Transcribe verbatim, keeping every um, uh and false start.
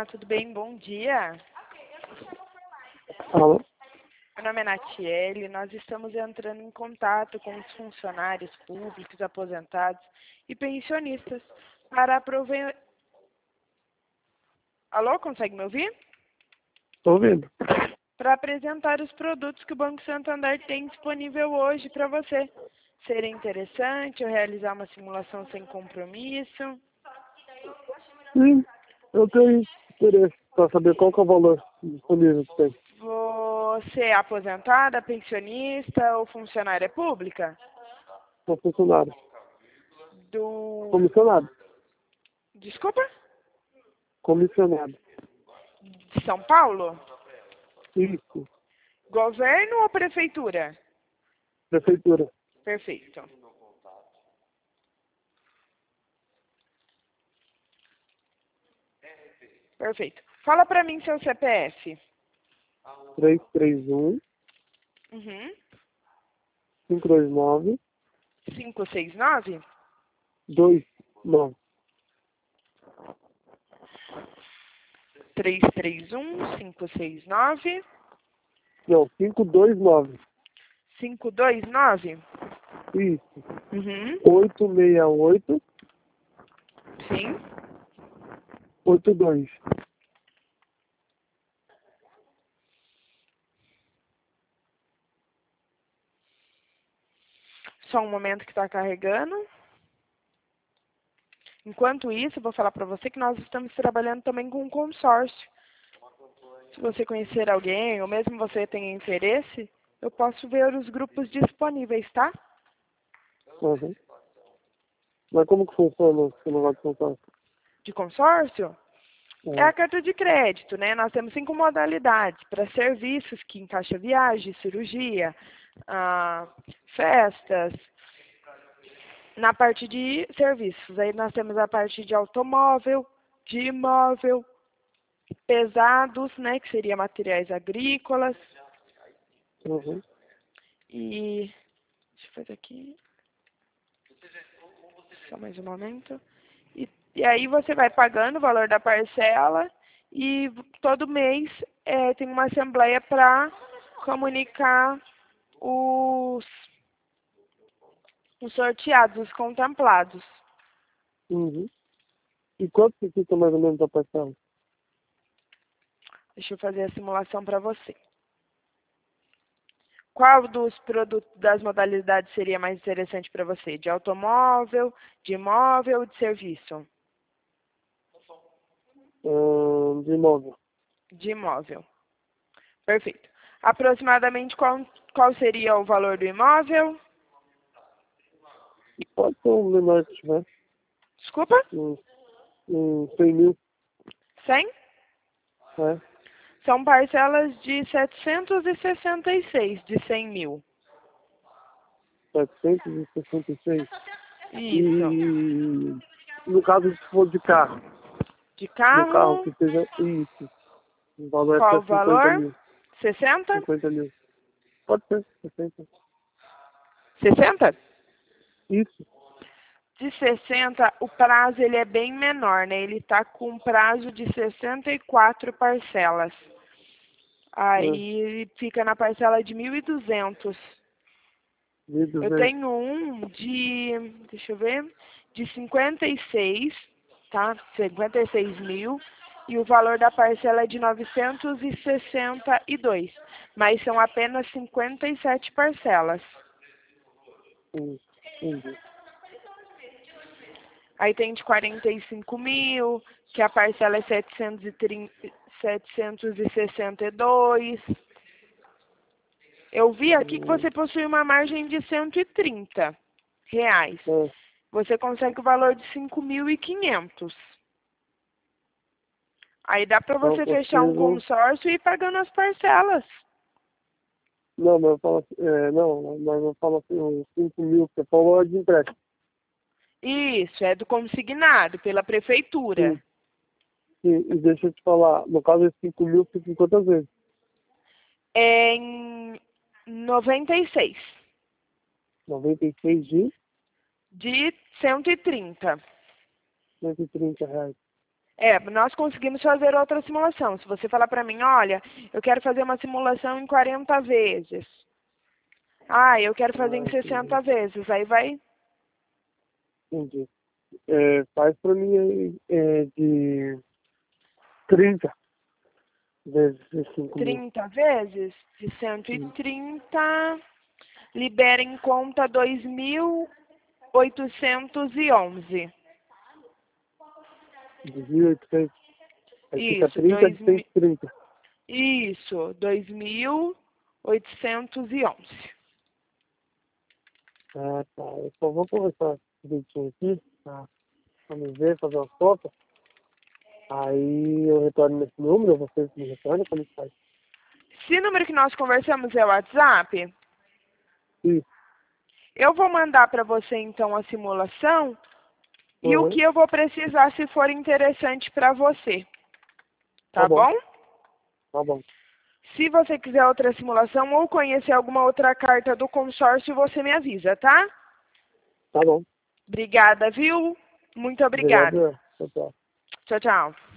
Olá, tudo bem? Bom dia. Alô? Meu nome é Natiele. Nós estamos entrando em contato com os funcionários públicos, aposentados e pensionistas para aproveitar. Alô, consegue me ouvir? Estou ouvindo. Para apresentar os produtos que o Banco Santander tem disponível hoje para você. Seria interessante eu realizar uma simulação sem compromisso? Sim, eu tenho interesse para saber qual que é o valor disponível que tem. Você é aposentada, pensionista ou funcionária pública? Sou funcionário. Do... Comissionado. Desculpa? Comissionado. De São Paulo? Isso. Governo ou prefeitura? Prefeitura. Perfeito. Perfeito. Fala pra mim seu C P F. três três um, Uhum. cinco dois nove, cinco seis nove? dois nove. três três um, cinco seis nove, Não, cinco dois nove. cinco dois nove? Isso. Uhum. oito seis oito, Sim. oito dois. Só um momento que está carregando. Enquanto isso, eu vou falar para você que nós estamos trabalhando também com um consórcio. Se você conhecer alguém, ou mesmo você tenha interesse, eu posso ver os grupos disponíveis, tá? Uhum. Mas como que funciona esse negócio de consórcio? De consórcio? É É. a carta de crédito, né? Nós temos cinco modalidades para serviços que encaixa viagem, cirurgia, ah, festas. Na parte de serviços, aí nós temos a parte de automóvel, de imóvel, pesados, né? Que seria materiais agrícolas. Uhum. E deixa eu fazer aqui. Só mais um momento. E, e aí você vai pagando o valor da parcela e todo mês é, tem uma assembleia para comunicar os, os sorteados, os contemplados. Uhum. E quanto que fica mais ou menos a parcela? Deixa eu fazer a simulação para você. Qual dos produtos das modalidades seria mais interessante para você? De automóvel, de imóvel ou de serviço? Hum, de imóvel. De imóvel. Perfeito. Aproximadamente qual, qual seria o valor do imóvel? Pode ser um menor que tiver. Desculpa? Uns uns cem mil. cem? É. São parcelas de setecentos e sessenta e seis de cem mil. setecentos e sessenta e seis. Isso. E no caso se for de carro, De no carro carro, que seja isso, o valor é qual o até cinquenta valor? mil. sessenta? cinquenta mil. Pode ser, sessenta. sessenta? Isso. De sessenta, o prazo ele é bem menor, né? Ele está com um prazo de sessenta e quatro parcelas. É. Aí ele fica na parcela de mil e duzentos. mil e Eu duzentos. tenho um de, deixa eu ver, de cinquenta e seis, tá? cinquenta e seis mil. E o valor da parcela é de novecentos e sessenta e dois. Mas são apenas cinquenta e sete parcelas. Hum, entendi. Aí tem de quarenta e cinco mil, que a parcela é setecentos e trinta, setecentos e sessenta e dois. Eu vi aqui que Hum, você possui uma margem de cento e trinta reais. é. Você consegue o valor de cinco mil e quinhentos. Aí dá para Então eu você fechar um consigo. consórcio e ir pagando as parcelas. Não, mas eu falo assim, é, não, mas eu falo assim, uns cinco mil, você falou de empréstimo. Isso, é do consignado, pela prefeitura. Sim, sim. E deixa eu te falar, no caso esses cinco mil fica em quantas vezes? É em noventa e seis. noventa e seis de De cento e trinta. cento e trinta reais. É, nós conseguimos fazer outra simulação. Se você falar para mim, olha, eu quero fazer uma simulação em quarenta vezes. Ah, eu quero fazer Ah, em entendi. sessenta vezes. Aí vai Entendi. É, faz pra mim aí é, de trinta vezes cinco mil. trinta vezes de cento e Sim. trinta, libera em conta dois mil oitocentos e onze. De mil e oitocentos. Aí fica Isso, trinta de dois cento mil, e trinta. isso, dois mil oitocentos e onze. Ah, tá. Eu só vou conversar direitinho aqui, tá? Pra me ver, fazer uma foto. Aí eu retorno nesse número, vocês me retornam, como que faz? Se o número que nós conversamos é o WhatsApp, Isso. eu vou mandar para você então a simulação e o Uhum. que eu vou precisar se for interessante para você. Tá Tá bom, bom? tá bom. Se você quiser outra simulação ou conhecer alguma outra carta do consórcio, você me avisa, tá? Tá bom. Obrigada, viu? Muito obrigada. Obrigado. Tchau, tchau. Tchau, tchau.